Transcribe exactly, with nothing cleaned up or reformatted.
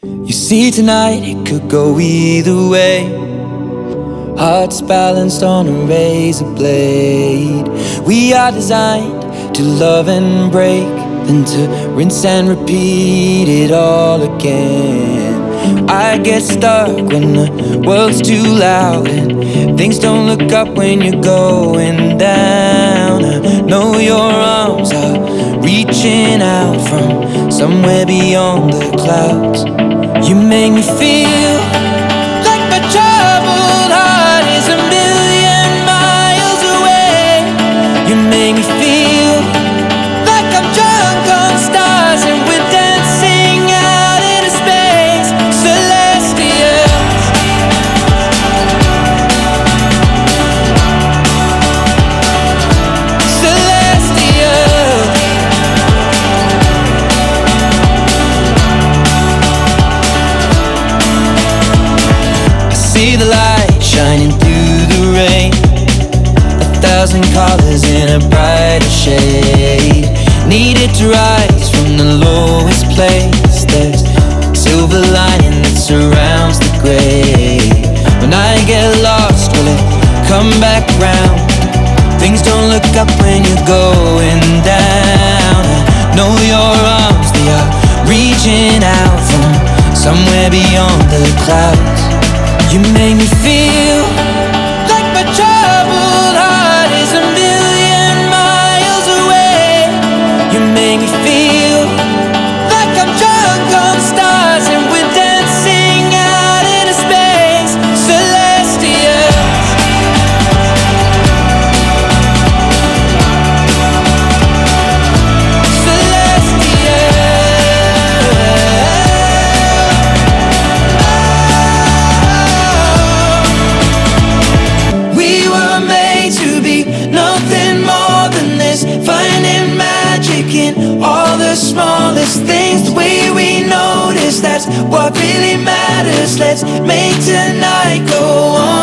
You see, tonight it could go either way. Hearts balanced on a razor blade. We are designed to love and break, then to rinse and repeat it all again. I get stuck when the world's too loud and things don't look up when you're going down. I know your arms are reaching out from somewhere beyond the clouds. You make me feel like my troubled heart is a million miles away. You make me feel like I'm drunk on stars and we're dancing out into space. Celestials, celestials. I see the light shining through the rain, a thousand colors in a brighter shade. Needed to rise from the lowest place. There's silver lining that surrounds the gray. When I get lost, will it come back round? Things don't look up when you're going down. I know your arms, they are reaching out from somewhere beyond the clouds. You make me feel like my troubled heart is a million miles away. You make me feel like I'm drunk on stars and we're dancing out into space. Celestials, we were made to be nothing more than this, finding magic in all the smallest things. The way we notice, that's what really matters. Let's make tonight go on.